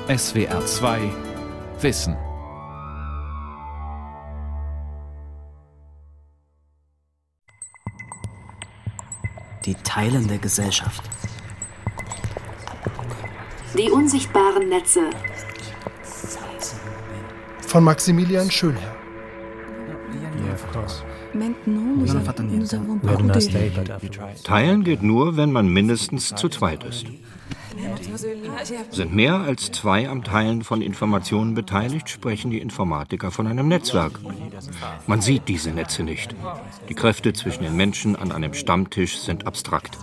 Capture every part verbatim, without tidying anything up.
S W R zwei Wissen. Die teilende Gesellschaft. Die unsichtbaren Netze. Von Maximilian Schönherr. Teilen geht nur, wenn man mindestens zu zweit ist. Sind mehr als zwei am Teilen von Informationen beteiligt, sprechen die Informatiker von einem Netzwerk. Man sieht diese Netze nicht. Die Kräfte zwischen den Menschen an einem Stammtisch sind abstrakt.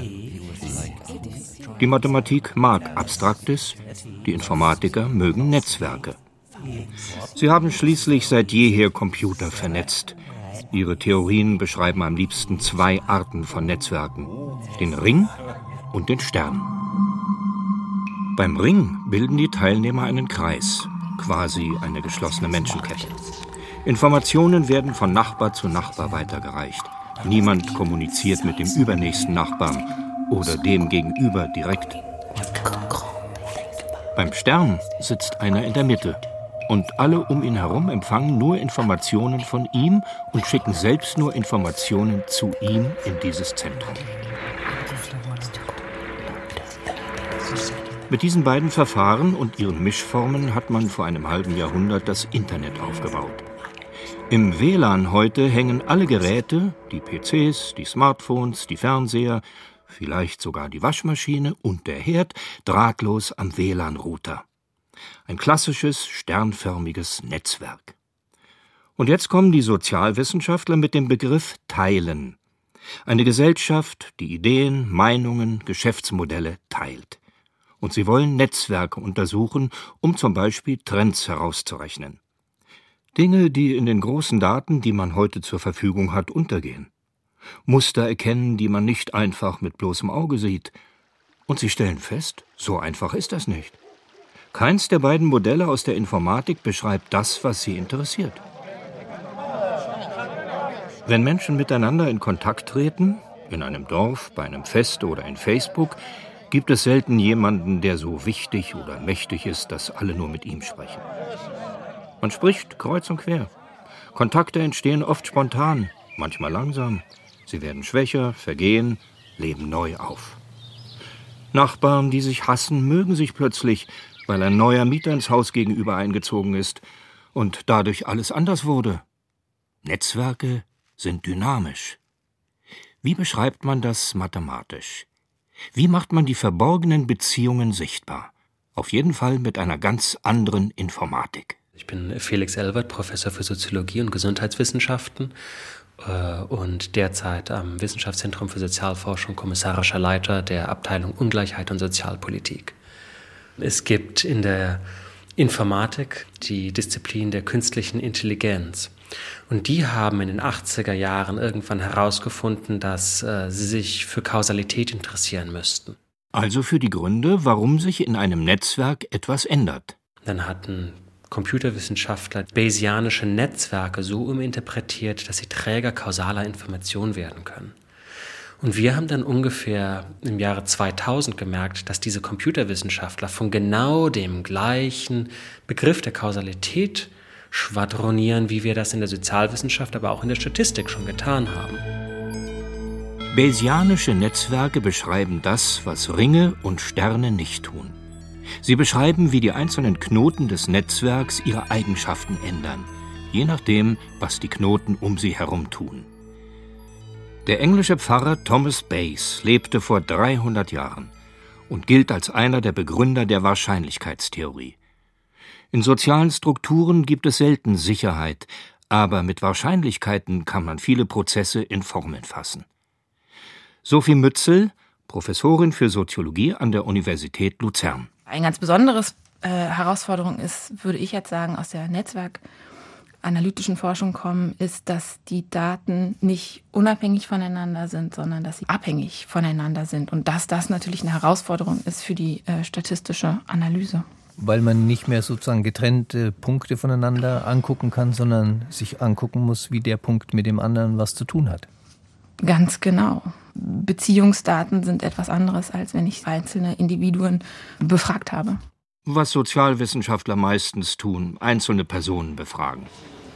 Die Mathematik mag Abstraktes, die Informatiker mögen Netzwerke. Sie haben schließlich seit jeher Computer vernetzt. Ihre Theorien beschreiben am liebsten zwei Arten von Netzwerken: den Ring und den Stern. Beim Ring bilden die Teilnehmer einen Kreis, quasi eine geschlossene Menschenkette. Informationen werden von Nachbar zu Nachbar weitergereicht. Niemand kommuniziert mit dem übernächsten Nachbarn oder dem gegenüber direkt. Beim Stern sitzt einer in der Mitte. Und alle um ihn herum empfangen nur Informationen von ihm und schicken selbst nur Informationen zu ihm in dieses Zentrum. Mit diesen beiden Verfahren und ihren Mischformen hat man vor einem halben Jahrhundert das Internet aufgebaut. Im W L A N heute hängen alle Geräte, die P Cs, die Smartphones, die Fernseher, vielleicht sogar die Waschmaschine und der Herd drahtlos am W L A N-Router. Ein klassisches, sternförmiges Netzwerk. Und jetzt kommen die Sozialwissenschaftler mit dem Begriff Teilen. Eine Gesellschaft, die Ideen, Meinungen, Geschäftsmodelle teilt. Und sie wollen Netzwerke untersuchen, um zum Beispiel Trends herauszurechnen. Dinge, die in den großen Daten, die man heute zur Verfügung hat, untergehen. Muster erkennen, die man nicht einfach mit bloßem Auge sieht. Und sie stellen fest, so einfach ist das nicht. Keins der beiden Modelle aus der Informatik beschreibt das, was sie interessiert. Wenn Menschen miteinander in Kontakt treten, in einem Dorf, bei einem Fest oder in Facebook, gibt es selten jemanden, der so wichtig oder mächtig ist, dass alle nur mit ihm sprechen. Man spricht kreuz und quer. Kontakte entstehen oft spontan, manchmal langsam. Sie werden schwächer, vergehen, leben neu auf. Nachbarn, die sich hassen, mögen sich plötzlich, weil ein neuer Mieter ins Haus gegenüber eingezogen ist und dadurch alles anders wurde. Netzwerke sind dynamisch. Wie beschreibt man das mathematisch? Wie macht man die verborgenen Beziehungen sichtbar? Auf jeden Fall mit einer ganz anderen Informatik. Ich bin Felix Elwert, Professor für Soziologie und Gesundheitswissenschaften äh, und derzeit am Wissenschaftszentrum für Sozialforschung kommissarischer Leiter der Abteilung Ungleichheit und Sozialpolitik. Es gibt in der Informatik die Disziplin der künstlichen Intelligenz. Und die haben in den achtziger Jahren irgendwann herausgefunden, dass äh, sie sich für Kausalität interessieren müssten. Also für die Gründe, warum sich in einem Netzwerk etwas ändert. Dann hatten Computerwissenschaftler Bayesianische Netzwerke so uminterpretiert, dass sie Träger kausaler Information werden können. Und wir haben dann ungefähr im Jahre zweitausend gemerkt, dass diese Computerwissenschaftler von genau dem gleichen Begriff der Kausalität schwadronieren, wie wir das in der Sozialwissenschaft, aber auch in der Statistik schon getan haben. Bayesianische Netzwerke beschreiben das, was Ringe und Sterne nicht tun. Sie beschreiben, wie die einzelnen Knoten des Netzwerks ihre Eigenschaften ändern, je nachdem, was die Knoten um sie herum tun. Der englische Pfarrer Thomas Bayes lebte vor dreihundert Jahren und gilt als einer der Begründer der Wahrscheinlichkeitstheorie. In sozialen Strukturen gibt es selten Sicherheit, aber mit Wahrscheinlichkeiten kann man viele Prozesse in Formeln fassen. Sophie Mützel, Professorin für Soziologie an der Universität Luzern. Ein ganz besonderes äh, Herausforderung ist, würde ich jetzt sagen, aus der netzwerkanalytischen Forschung kommen, ist, dass die Daten nicht unabhängig voneinander sind, sondern dass sie abhängig voneinander sind und dass das natürlich eine Herausforderung ist für die äh, statistische Analyse. Weil man nicht mehr sozusagen getrennte Punkte voneinander angucken kann, sondern sich angucken muss, wie der Punkt mit dem anderen was zu tun hat. Ganz genau. Beziehungsdaten sind etwas anderes, als wenn ich einzelne Individuen befragt habe. Was Sozialwissenschaftler meistens tun, einzelne Personen befragen.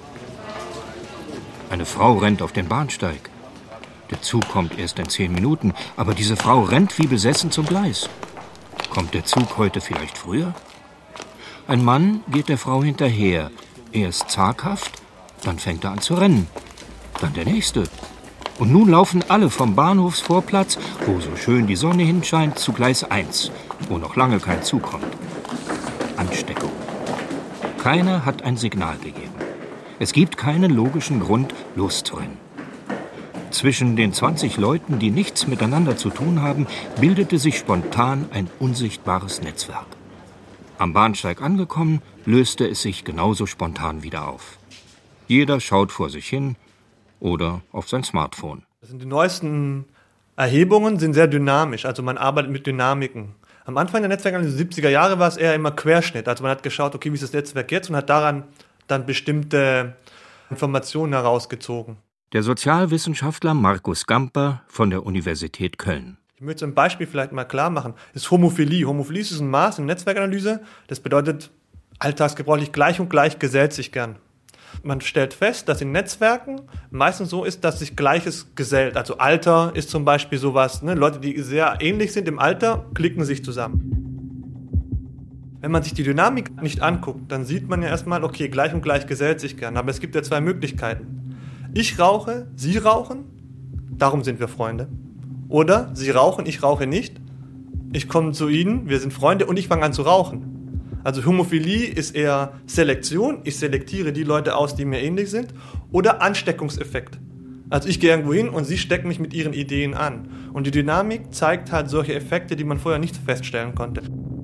Eine Frau rennt auf den Bahnsteig. Der Zug kommt erst in zehn Minuten, aber diese Frau rennt wie besessen zum Gleis. Kommt der Zug heute vielleicht früher? Ein Mann geht der Frau hinterher. Erst zaghaft, dann fängt er an zu rennen. Dann der nächste. Und nun laufen alle vom Bahnhofsvorplatz, wo so schön die Sonne hinscheint, zu Gleis eins, wo noch lange kein Zug kommt. Ansteckung. Keiner hat ein Signal gegeben. Es gibt keinen logischen Grund, loszurennen. Zwischen den zwanzig Leuten, die nichts miteinander zu tun haben, bildete sich spontan ein unsichtbares Netzwerk. Am Bahnsteig angekommen, löste es sich genauso spontan wieder auf. Jeder schaut vor sich hin oder auf sein Smartphone. Die neuesten Erhebungen sind sehr dynamisch, also man arbeitet mit Dynamiken. Am Anfang der Netzwerkanalyse, siebziger Jahre, war es eher immer Querschnitt. Also man hat geschaut, okay, wie ist das Netzwerk jetzt und hat daran dann bestimmte Informationen herausgezogen. Der Sozialwissenschaftler Markus Gamper von der Universität Köln. Ich möchte ein Beispiel vielleicht mal klar machen. Das ist Homophilie. Homophilie ist ein Maß in Netzwerkanalyse. Das bedeutet, alltagsgebräuchlich gleich und gleich gesellt sich gern. Man stellt fest, dass in Netzwerken meistens so ist, dass sich Gleiches gesellt. Also Alter ist zum Beispiel sowas. Ne? Leute, die sehr ähnlich sind im Alter, klicken sich zusammen. Wenn man sich die Dynamik nicht anguckt, dann sieht man ja erstmal, okay, gleich und gleich gesellt sich gern. Aber es gibt ja zwei Möglichkeiten. Ich rauche, Sie rauchen, darum sind wir Freunde. Oder Sie rauchen, ich rauche nicht, ich komme zu Ihnen, wir sind Freunde und ich fange an zu rauchen. Also Homophilie ist eher Selektion, ich selektiere die Leute aus, die mir ähnlich sind. Oder Ansteckungseffekt. Also ich gehe irgendwo hin und Sie stecken mich mit Ihren Ideen an. Und die Dynamik zeigt halt solche Effekte, die man vorher nicht feststellen konnte.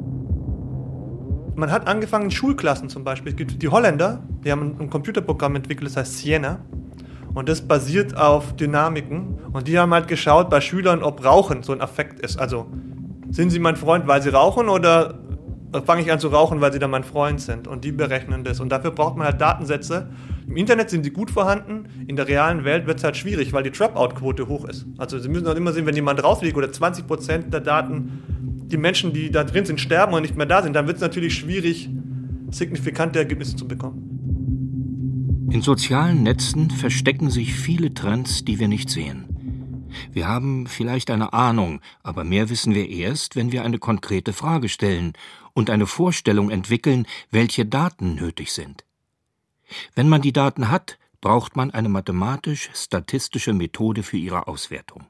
Man hat angefangen in Schulklassen zum Beispiel. Es gibt die Holländer, die haben ein Computerprogramm entwickelt, das heißt Siena. Und das basiert auf Dynamiken. Und die haben halt geschaut bei Schülern, ob Rauchen so ein Affekt ist. Also sind sie mein Freund, weil sie rauchen, oder fange ich an zu rauchen, weil sie dann mein Freund sind? Und die berechnen das. Und dafür braucht man halt Datensätze. Im Internet sind die gut vorhanden. In der realen Welt wird es halt schwierig, weil die Dropout-Quote hoch ist. Also Sie müssen auch immer sehen, wenn jemand rausfliegt oder zwanzig Prozent der Daten, die Menschen, die da drin sind, sterben und nicht mehr da sind, dann wird es natürlich schwierig, signifikante Ergebnisse zu bekommen. In sozialen Netzen verstecken sich viele Trends, die wir nicht sehen. Wir haben vielleicht eine Ahnung, aber mehr wissen wir erst, wenn wir eine konkrete Frage stellen und eine Vorstellung entwickeln, welche Daten nötig sind. Wenn man die Daten hat, braucht man eine mathematisch-statistische Methode für ihre Auswertung.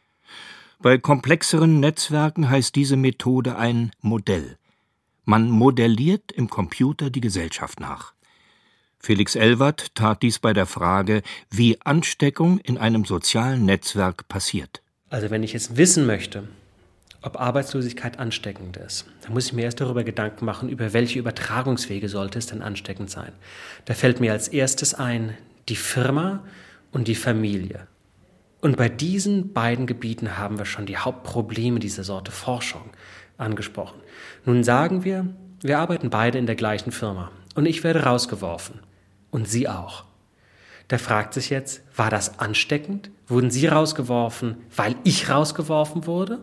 Bei komplexeren Netzwerken heißt diese Methode ein Modell. Man modelliert im Computer die Gesellschaft nach. Felix Elwert tat dies bei der Frage, wie Ansteckung in einem sozialen Netzwerk passiert. Also wenn ich jetzt wissen möchte, ob Arbeitslosigkeit ansteckend ist, dann muss ich mir erst darüber Gedanken machen, über welche Übertragungswege sollte es denn ansteckend sein. Da fällt mir als erstes ein, die Firma und die Familie. Und bei diesen beiden Gebieten haben wir schon die Hauptprobleme dieser Sorte Forschung angesprochen. Nun sagen wir, wir arbeiten beide in der gleichen Firma und ich werde rausgeworfen und Sie auch. Da fragt sich jetzt, war das ansteckend? Wurden Sie rausgeworfen, weil ich rausgeworfen wurde?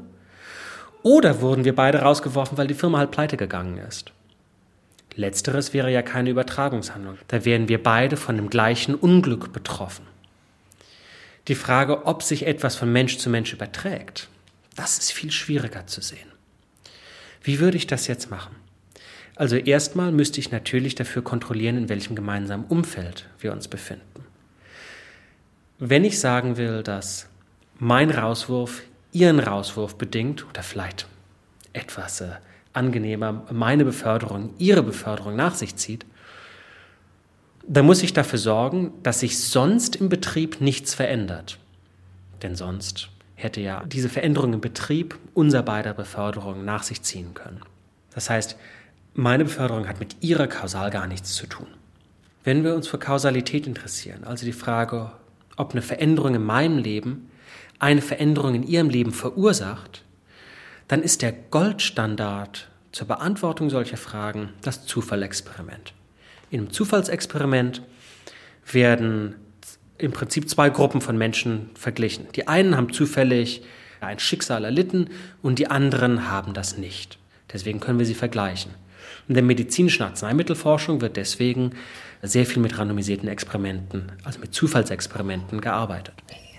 Oder wurden wir beide rausgeworfen, weil die Firma halt pleite gegangen ist? Letzteres wäre ja keine Übertragungshandlung. Da wären wir beide von dem gleichen Unglück betroffen. Die Frage, ob sich etwas von Mensch zu Mensch überträgt, das ist viel schwieriger zu sehen. Wie würde ich das jetzt machen? Also erstmal müsste ich natürlich dafür kontrollieren, in welchem gemeinsamen Umfeld wir uns befinden. Wenn ich sagen will, dass mein Rauswurf Ihren Rauswurf bedingt oder vielleicht etwas äh, angenehmer meine Beförderung, Ihre Beförderung nach sich zieht, dann muss ich dafür sorgen, dass sich sonst im Betrieb nichts verändert. Denn sonst hätte ja diese Veränderung im Betrieb unser beider Beförderung nach sich ziehen können. Das heißt, meine Beförderung hat mit Ihrer Kausal gar nichts zu tun. Wenn wir uns für Kausalität interessieren, also die Frage, ob eine Veränderung in meinem Leben eine Veränderung in Ihrem Leben verursacht, dann ist der Goldstandard zur Beantwortung solcher Fragen das Zufallexperiment. In einem Zufallsexperiment werden im Prinzip zwei Gruppen von Menschen verglichen. Die einen haben zufällig ein Schicksal erlitten und die anderen haben das nicht. Deswegen können wir sie vergleichen. In der medizinischen Arzneimittelforschung wird deswegen sehr viel mit randomisierten Experimenten, also mit Zufallsexperimenten gearbeitet.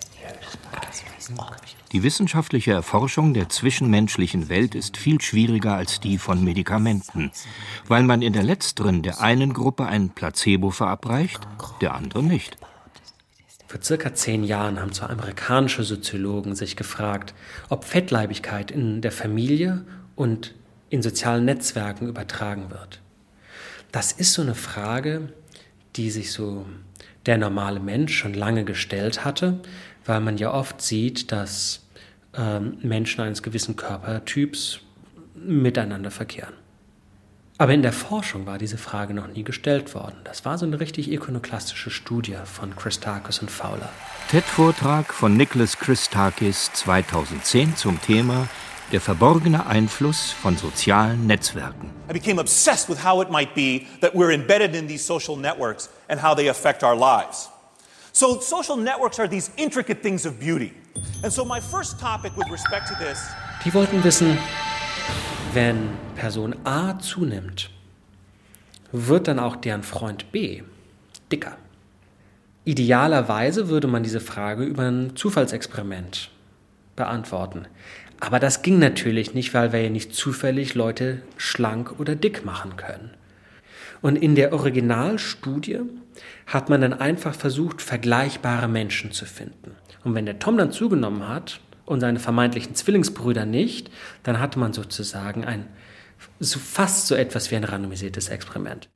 Die wissenschaftliche Erforschung der zwischenmenschlichen Welt ist viel schwieriger als die von Medikamenten, weil man in der letzteren der einen Gruppe ein Placebo verabreicht, der anderen nicht. Vor circa zehn Jahren haben zwei amerikanische Soziologen sich gefragt, ob Fettleibigkeit in der Familie und in sozialen Netzwerken übertragen wird. Das ist so eine Frage, die sich so der normale Mensch schon lange gestellt hatte, weil man ja oft sieht, dass ähm, Menschen eines gewissen Körpertyps miteinander verkehren. Aber in der Forschung war diese Frage noch nie gestellt worden. Das war so eine richtig ikonoklastische Studie von Christakis und Fowler. TED-Vortrag von Nicholas Christakis zweitausendzehn zum Thema der verborgene Einfluss von sozialen Netzwerken. I became obsessed with how it might be that we're embedded in these social networks and how they affect our lives. So social networks are these intricate things of beauty. And so my first topic with respect to this. Die wollten wissen, wenn Person A zunimmt, wird dann auch deren Freund B dicker. Idealerweise würde man diese Frage über ein Zufallsexperiment beantworten. Aber das ging natürlich nicht, weil wir ja nicht zufällig Leute schlank oder dick machen können. Und in der Originalstudie hat man dann einfach versucht, vergleichbare Menschen zu finden. Und wenn der Tom dann zugenommen hat und seine vermeintlichen Zwillingsbrüder nicht, dann hatte man sozusagen ein so fast so etwas wie ein randomisiertes Experiment.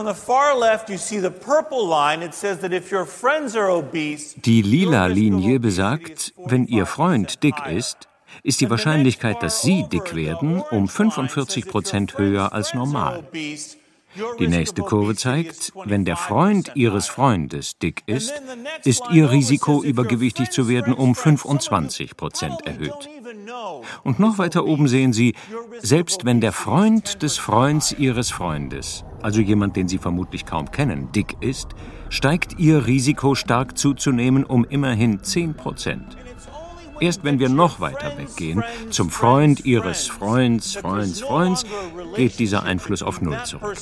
Die lila Linie besagt, wenn Ihr Freund dick ist, ist die Wahrscheinlichkeit, dass Sie dick werden, um fünfundvierzig Prozent höher als normal. Die nächste Kurve zeigt, wenn der Freund Ihres Freundes dick ist, ist Ihr Risiko, übergewichtig zu werden, um fünfundzwanzig Prozent erhöht. Und noch weiter oben sehen Sie, selbst wenn der Freund des Freunds Ihres Freundes, also jemand, den Sie vermutlich kaum kennen, dick ist, steigt Ihr Risiko, stark zuzunehmen, um immerhin zehn Prozent. Erst wenn wir noch weiter weggehen, zum Freund Ihres Freunds, Freunds, Freunds, geht dieser Einfluss auf Null zurück.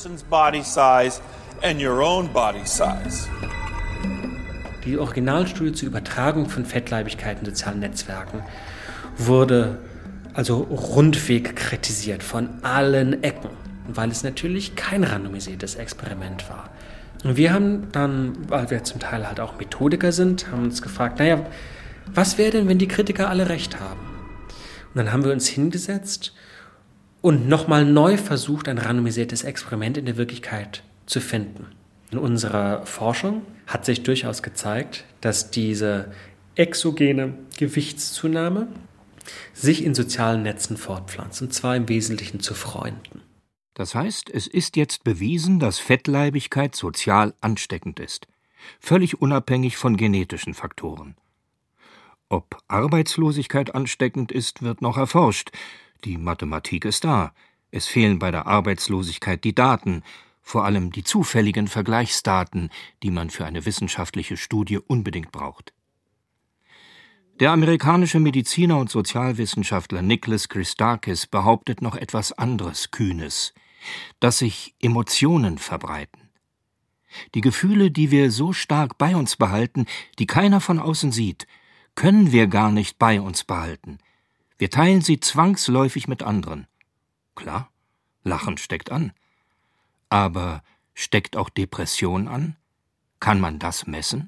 Die Originalstudie zur Übertragung von Fettleibigkeit in sozialen Netzwerken wurde also rundweg kritisiert von allen Ecken, weil es natürlich kein randomisiertes Experiment war. Und wir haben dann, weil wir zum Teil halt auch Methodiker sind, haben uns gefragt, naja, was wäre denn, wenn die Kritiker alle recht haben? Und dann haben wir uns hingesetzt und nochmal neu versucht, ein randomisiertes Experiment in der Wirklichkeit zu finden. In unserer Forschung hat sich durchaus gezeigt, dass diese exogene Gewichtszunahme sich in sozialen Netzen fortpflanzt, und zwar im Wesentlichen zu Freunden. Das heißt, es ist jetzt bewiesen, dass Fettleibigkeit sozial ansteckend ist, völlig unabhängig von genetischen Faktoren. Ob Arbeitslosigkeit ansteckend ist, wird noch erforscht. Die Mathematik ist da. Es fehlen bei der Arbeitslosigkeit die Daten, vor allem die zufälligen Vergleichsdaten, die man für eine wissenschaftliche Studie unbedingt braucht. Der amerikanische Mediziner und Sozialwissenschaftler Nicholas Christakis behauptet noch etwas anderes Kühnes, dass sich Emotionen verbreiten. Die Gefühle, die wir so stark bei uns behalten, die keiner von außen sieht, können wir gar nicht bei uns behalten. Wir teilen sie zwangsläufig mit anderen. Klar, Lachen steckt an. Aber steckt auch Depression an? Kann man das messen?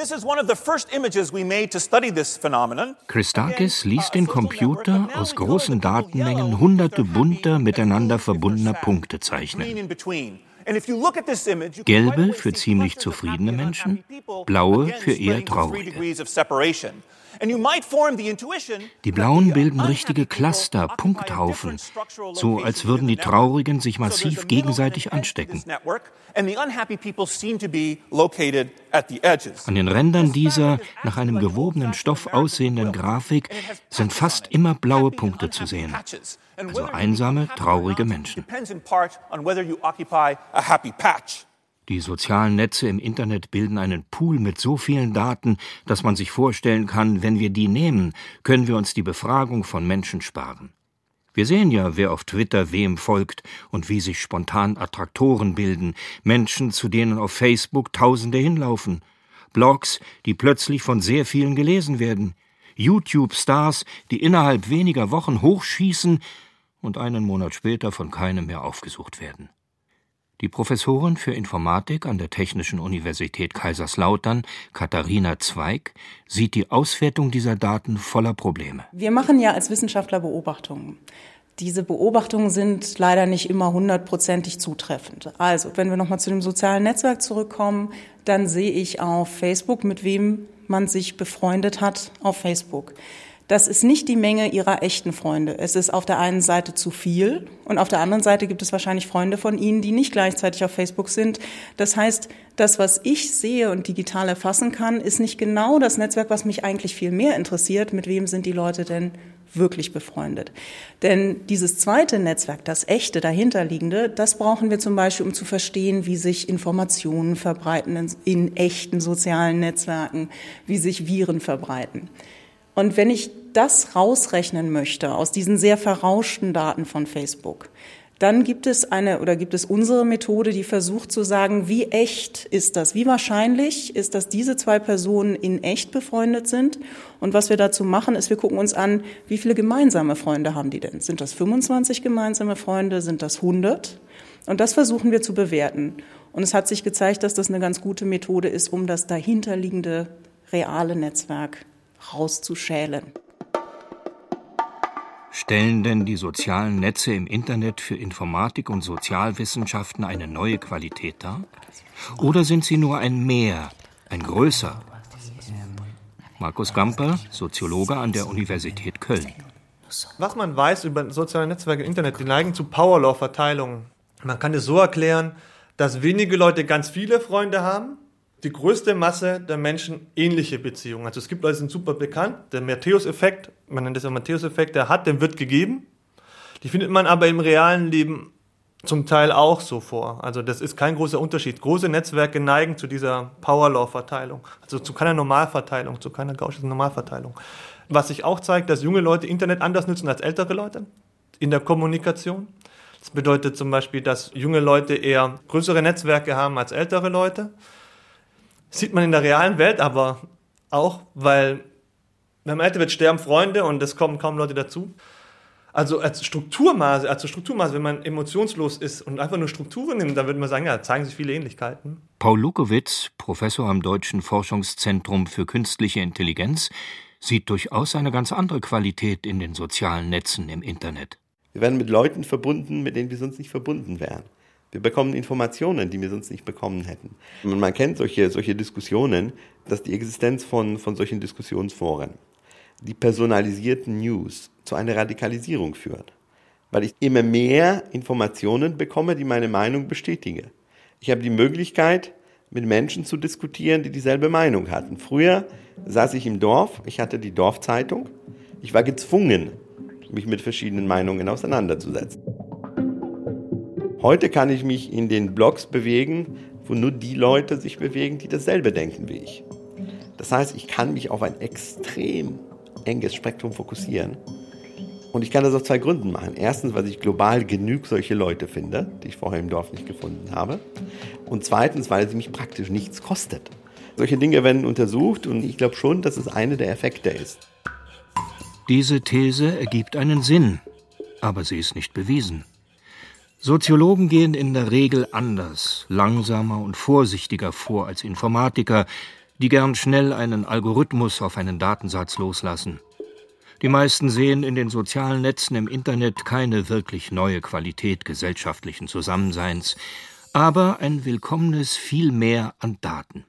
Christakis ließ den Computer aus großen Datenmengen hunderte bunter, miteinander verbundener Punkte zeichnen. Gelbe für ziemlich zufriedene Menschen, blaue für eher traurige. Die blauen bilden richtige Cluster, Punkthaufen, so als würden die Traurigen sich massiv gegenseitig anstecken. An den Rändern dieser nach einem gewobenen Stoff aussehenden Grafik sind fast immer blaue Punkte zu sehen. Also einsame, traurige Menschen. Die sozialen Netze im Internet bilden einen Pool mit so vielen Daten, dass man sich vorstellen kann, wenn wir die nehmen, können wir uns die Befragung von Menschen sparen. Wir sehen ja, wer auf Twitter wem folgt und wie sich spontan Attraktoren bilden, Menschen, zu denen auf Facebook Tausende hinlaufen, Blogs, die plötzlich von sehr vielen gelesen werden, YouTube-Stars, die innerhalb weniger Wochen hochschießen und einen Monat später von keinem mehr aufgesucht werden. Die Professorin für Informatik an der Technischen Universität Kaiserslautern, Katharina Zweig, sieht die Auswertung dieser Daten voller Probleme. Wir machen ja als Wissenschaftler Beobachtungen. Diese Beobachtungen sind leider nicht immer hundertprozentig zutreffend. Also, wenn wir nochmal zu dem sozialen Netzwerk zurückkommen, dann sehe ich auf Facebook, mit wem man sich befreundet hat auf Facebook. Das ist nicht die Menge ihrer echten Freunde. Es ist auf der einen Seite zu viel und auf der anderen Seite gibt es wahrscheinlich Freunde von Ihnen, die nicht gleichzeitig auf Facebook sind. Das heißt, das, was ich sehe und digital erfassen kann, ist nicht genau das Netzwerk, was mich eigentlich viel mehr interessiert. Mit wem sind die Leute denn wirklich befreundet? Denn dieses zweite Netzwerk, das echte, dahinterliegende, das brauchen wir zum Beispiel, um zu verstehen, wie sich Informationen verbreiten in, in echten sozialen Netzwerken, wie sich Viren verbreiten. Und wenn ich das rausrechnen möchte aus diesen sehr verrauschten Daten von Facebook, dann gibt es eine oder gibt es unsere Methode, die versucht zu sagen, wie echt ist das? Wie wahrscheinlich ist, dass diese zwei Personen in echt befreundet sind? Und was wir dazu machen, ist, wir gucken uns an, wie viele gemeinsame Freunde haben die denn? Sind das fünfundzwanzig gemeinsame Freunde? Sind das hundert? Und das versuchen wir zu bewerten. Und es hat sich gezeigt, dass das eine ganz gute Methode ist, um das dahinterliegende reale Netzwerk rauszuschälen. Stellen denn die sozialen Netze im Internet für Informatik und Sozialwissenschaften eine neue Qualität dar? Oder sind sie nur ein Mehr, ein Größer? Markus Gamper, Soziologe an der Universität Köln. Was man weiß über soziale Netzwerke im Internet, die neigen zu Power-Law-Verteilungen. Man kann es so erklären, dass wenige Leute ganz viele Freunde haben, die größte Masse der Menschen ähnliche Beziehungen. Also es gibt Leute, die sind super bekannt, der Matthäus-Effekt, man nennt das ja Matthäus-Effekt, der hat, dem wird gegeben. Die findet man aber im realen Leben zum Teil auch so vor. Also das ist kein großer Unterschied. Große Netzwerke neigen zu dieser Power-Law-Verteilung, also zu keiner Normalverteilung, zu keiner gaußschen Normalverteilung. Was sich auch zeigt, dass junge Leute Internet anders nutzen als ältere Leute in der Kommunikation. Das bedeutet zum Beispiel, dass junge Leute eher größere Netzwerke haben als ältere Leute. Das sieht man in der realen Welt aber auch, weil wenn man älter wird, sterben Freunde und es kommen kaum Leute dazu. Also als Strukturmaße, also Strukturmaße, wenn man emotionslos ist und einfach nur Strukturen nimmt, dann würde man sagen, ja, zeigen sich viele Ähnlichkeiten. Paul Lukowitz, Professor am Deutschen Forschungszentrum für Künstliche Intelligenz, sieht durchaus eine ganz andere Qualität in den sozialen Netzen im Internet. Wir werden mit Leuten verbunden, mit denen wir sonst nicht verbunden wären. Wir bekommen Informationen, die wir sonst nicht bekommen hätten. Man kennt solche, solche Diskussionen, dass die Existenz von, von solchen Diskussionsforen, die personalisierten News, zu einer Radikalisierung führt. Weil ich immer mehr Informationen bekomme, die meine Meinung bestätigen. Ich habe die Möglichkeit, mit Menschen zu diskutieren, die dieselbe Meinung hatten. Früher saß ich im Dorf, ich hatte die Dorfzeitung. Ich war gezwungen, mich mit verschiedenen Meinungen auseinanderzusetzen. Heute kann ich mich in den Blogs bewegen, wo nur die Leute sich bewegen, die dasselbe denken wie ich. Das heißt, ich kann mich auf ein extrem enges Spektrum fokussieren. Und ich kann das aus zwei Gründen machen. Erstens, weil ich global genug solche Leute finde, die ich vorher im Dorf nicht gefunden habe. Und zweitens, weil es mich praktisch nichts kostet. Solche Dinge werden untersucht und ich glaube schon, dass es einer der Effekte ist. Diese These ergibt einen Sinn, aber sie ist nicht bewiesen. Soziologen gehen in der Regel anders, langsamer und vorsichtiger vor als Informatiker, die gern schnell einen Algorithmus auf einen Datensatz loslassen. Die meisten sehen in den sozialen Netzen im Internet keine wirklich neue Qualität gesellschaftlichen Zusammenseins, aber ein willkommenes Vielmehr an Daten.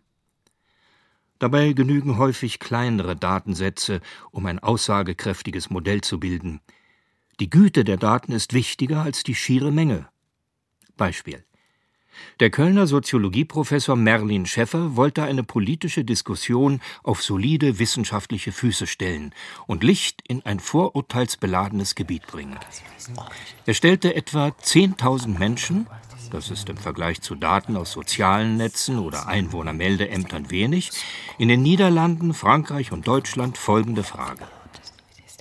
Dabei genügen häufig kleinere Datensätze, um ein aussagekräftiges Modell zu bilden. Die Güte der Daten ist wichtiger als die schiere Menge. Beispiel: Der Kölner Soziologieprofessor Merlin Schäffer wollte eine politische Diskussion auf solide wissenschaftliche Füße stellen und Licht in ein vorurteilsbeladenes Gebiet bringen. Er stellte etwa zehntausend Menschen, das ist im Vergleich zu Daten aus sozialen Netzen oder Einwohnermeldeämtern wenig, in den Niederlanden, Frankreich und Deutschland folgende Frage: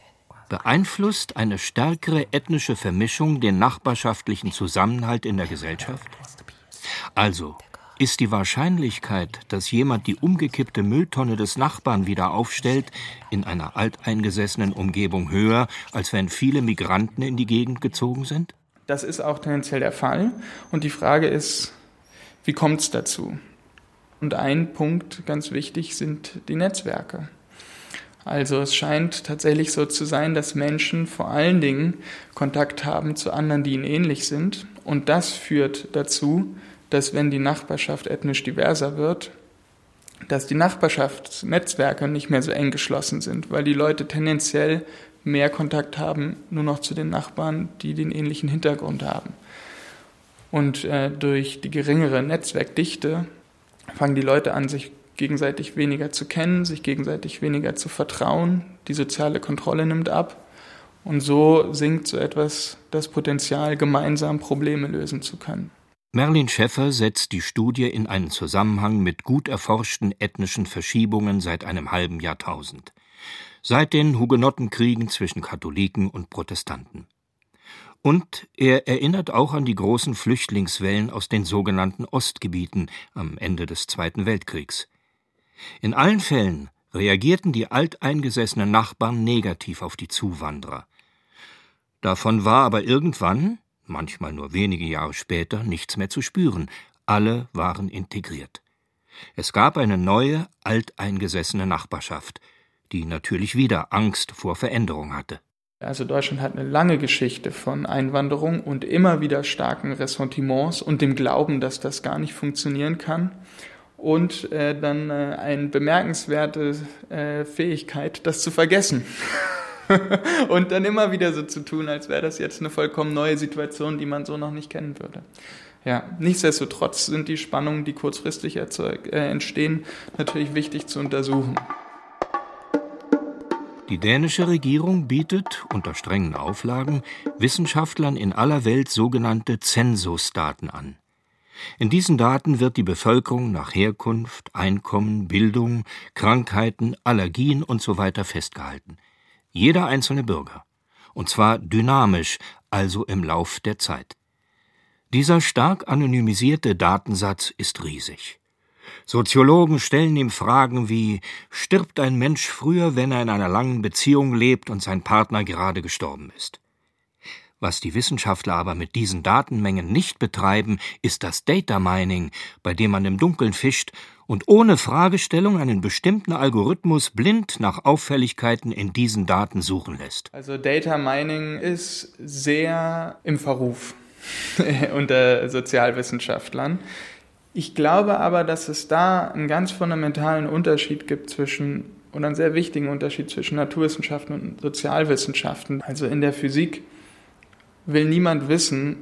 Beeinflusst eine stärkere ethnische Vermischung den nachbarschaftlichen Zusammenhalt in der Gesellschaft? Also, ist die Wahrscheinlichkeit, dass jemand die umgekippte Mülltonne des Nachbarn wieder aufstellt, in einer alteingesessenen Umgebung höher, als wenn viele Migranten in die Gegend gezogen sind? Das ist auch tendenziell der Fall. Und die Frage ist, wie kommt es dazu? Und ein Punkt, ganz wichtig, sind die Netzwerke. Also es scheint tatsächlich so zu sein, dass Menschen vor allen Dingen Kontakt haben zu anderen, die ihnen ähnlich sind. Und das führt dazu, dass wenn die Nachbarschaft ethnisch diverser wird, dass die Nachbarschaftsnetzwerke nicht mehr so eng geschlossen sind, weil die Leute tendenziell mehr Kontakt haben nur noch zu den Nachbarn, die den ähnlichen Hintergrund haben. Und äh, durch die geringere Netzwerkdichte fangen die Leute an, sich gegenseitig weniger zu kennen, sich gegenseitig weniger zu vertrauen. Die soziale Kontrolle nimmt ab. Und so sinkt so etwas das Potenzial, gemeinsam Probleme lösen zu können. Merlin Schäffer setzt die Studie in einen Zusammenhang mit gut erforschten ethnischen Verschiebungen seit einem halben Jahrtausend. Seit den Hugenottenkriegen zwischen Katholiken und Protestanten. Und er erinnert auch an die großen Flüchtlingswellen aus den sogenannten Ostgebieten am Ende des Zweiten Weltkriegs. In allen Fällen reagierten die alteingesessenen Nachbarn negativ auf die Zuwanderer. Davon war aber irgendwann, manchmal nur wenige Jahre später, nichts mehr zu spüren. Alle waren integriert. Es gab eine neue, alteingesessene Nachbarschaft, die natürlich wieder Angst vor Veränderung hatte. Also Deutschland hat eine lange Geschichte von Einwanderung und immer wieder starken Ressentiments und dem Glauben, dass das gar nicht funktionieren kann. Und äh, dann äh, eine bemerkenswerte äh, Fähigkeit, das zu vergessen. Und dann immer wieder so zu tun, als wäre das jetzt eine vollkommen neue Situation, die man so noch nicht kennen würde. Ja, nichtsdestotrotz sind die Spannungen, die kurzfristig erzeug, äh, entstehen, natürlich wichtig zu untersuchen. Die dänische Regierung bietet, unter strengen Auflagen, Wissenschaftlern in aller Welt sogenannte Zensusdaten an. In diesen Daten wird die Bevölkerung nach Herkunft, Einkommen, Bildung, Krankheiten, Allergien usw. festgehalten. Jeder einzelne Bürger. Und zwar dynamisch, also im Lauf der Zeit. Dieser stark anonymisierte Datensatz ist riesig. Soziologen stellen ihm Fragen wie: Stirbt ein Mensch früher, wenn er in einer langen Beziehung lebt und sein Partner gerade gestorben ist? Was die Wissenschaftler aber mit diesen Datenmengen nicht betreiben, ist das Data Mining, bei dem man im Dunkeln fischt und ohne Fragestellung einen bestimmten Algorithmus blind nach Auffälligkeiten in diesen Daten suchen lässt. Also Data Mining ist sehr im Verruf unter Sozialwissenschaftlern. Ich glaube aber, dass es da einen ganz fundamentalen Unterschied gibt zwischen, und einen sehr wichtigen Unterschied zwischen Naturwissenschaften und Sozialwissenschaften. Also in der Physik will niemand wissen,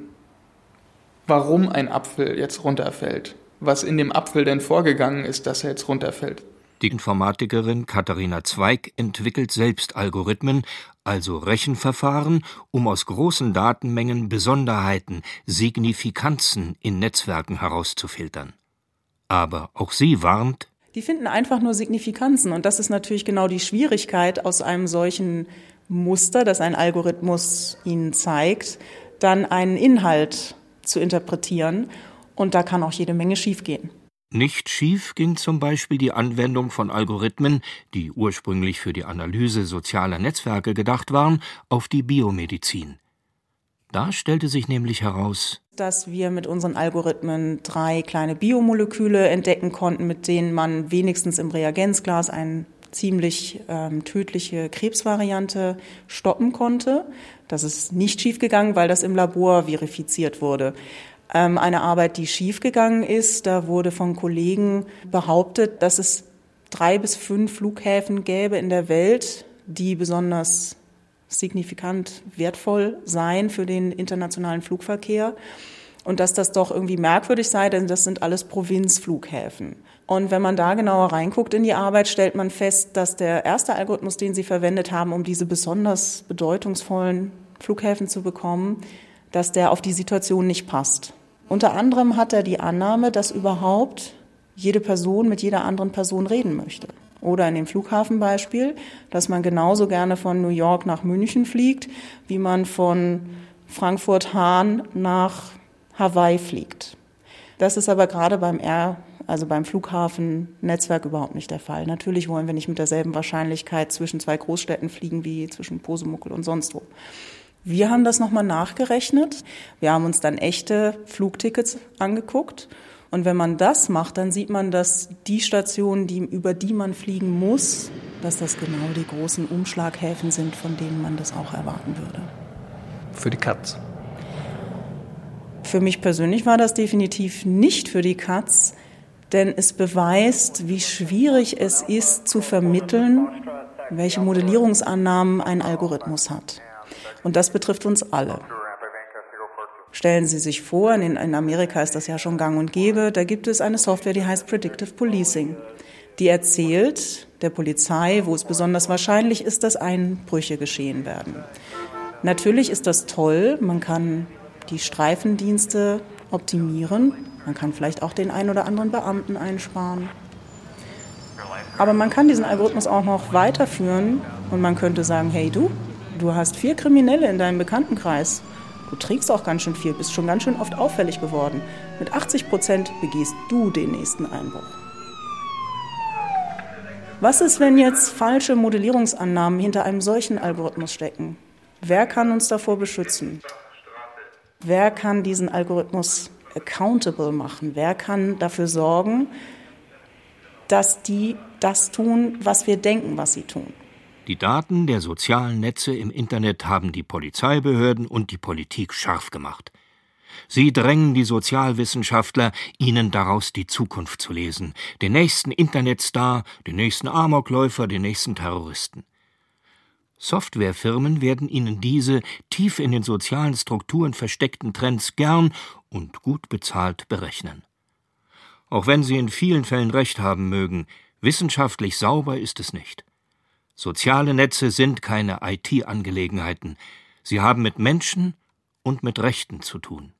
warum ein Apfel jetzt runterfällt, was in dem Apfel denn vorgegangen ist, dass er jetzt runterfällt. Die Informatikerin Katharina Zweig entwickelt selbst Algorithmen, also Rechenverfahren, um aus großen Datenmengen Besonderheiten, Signifikanzen in Netzwerken herauszufiltern. Aber auch sie warnt: Die finden einfach nur Signifikanzen, und das ist natürlich genau die Schwierigkeit aus einem solchen Muster, das ein Algorithmus ihnen zeigt, dann einen Inhalt zu interpretieren, und da kann auch jede Menge schiefgehen. Nicht schief ging zum Beispiel die Anwendung von Algorithmen, die ursprünglich für die Analyse sozialer Netzwerke gedacht waren, auf die Biomedizin. Da stellte sich nämlich heraus, dass wir mit unseren Algorithmen drei kleine Biomoleküle entdecken konnten, mit denen man wenigstens im Reagenzglas eine ziemlich ähm, tödliche Krebsvariante stoppen konnte. Das ist nicht schiefgegangen, weil das im Labor verifiziert wurde. Ähm, eine Arbeit, die schiefgegangen ist, da wurde von Kollegen behauptet, dass es drei bis fünf Flughäfen gäbe in der Welt, die besonders signifikant wertvoll seien für den internationalen Flugverkehr, und dass das doch irgendwie merkwürdig sei, denn das sind alles Provinzflughäfen. Und wenn man da genauer reinguckt in die Arbeit, stellt man fest, dass der erste Algorithmus, den sie verwendet haben, um diese besonders bedeutungsvollen Flughäfen zu bekommen, dass der auf die Situation nicht passt. Unter anderem hat er die Annahme, dass überhaupt jede Person mit jeder anderen Person reden möchte. Oder in dem Flughafenbeispiel, dass man genauso gerne von New York nach München fliegt, wie man von Frankfurt-Hahn nach Hawaii fliegt. Das ist aber gerade beim Air, also beim Flughafennetzwerk überhaupt nicht der Fall. Natürlich wollen wir nicht mit derselben Wahrscheinlichkeit zwischen zwei Großstädten fliegen wie zwischen Posemuckel und sonst wo. Wir haben das nochmal nachgerechnet. Wir haben uns dann echte Flugtickets angeguckt. Und wenn man das macht, dann sieht man, dass die Stationen, die, über die man fliegen muss, dass das genau die großen Umschlaghäfen sind, von denen man das auch erwarten würde. Für die Katz? Für mich persönlich war das definitiv nicht für die Katz, denn es beweist, wie schwierig es ist zu vermitteln, welche Modellierungsannahmen ein Algorithmus hat. Und das betrifft uns alle. Stellen Sie sich vor, in, in Amerika ist das ja schon gang und gäbe, da gibt es eine Software, die heißt Predictive Policing. Die erzählt der Polizei, wo es besonders wahrscheinlich ist, dass Einbrüche geschehen werden. Natürlich ist das toll, man kann die Streifendienste optimieren, man kann vielleicht auch den einen oder anderen Beamten einsparen. Aber man kann diesen Algorithmus auch noch weiterführen und man könnte sagen, hey du, du hast vier Kriminelle in deinem Bekanntenkreis. Du trägst auch ganz schön viel, bist schon ganz schön oft auffällig geworden. Mit achtzig Prozent begehst du den nächsten Einbruch. Was ist, wenn jetzt falsche Modellierungsannahmen hinter einem solchen Algorithmus stecken? Wer kann uns davor beschützen? Wer kann diesen Algorithmus accountable machen? Wer kann dafür sorgen, dass die das tun, was wir denken, was sie tun? Die Daten der sozialen Netze im Internet haben die Polizeibehörden und die Politik scharf gemacht. Sie drängen die Sozialwissenschaftler, ihnen daraus die Zukunft zu lesen, den nächsten Internetstar, den nächsten Amokläufer, den nächsten Terroristen. Softwarefirmen werden ihnen diese tief in den sozialen Strukturen versteckten Trends gern und gut bezahlt berechnen. Auch wenn sie in vielen Fällen recht haben mögen, wissenschaftlich sauber ist es nicht. Soziale Netze sind keine I T-Angelegenheiten. Sie haben mit Menschen und mit Rechten zu tun.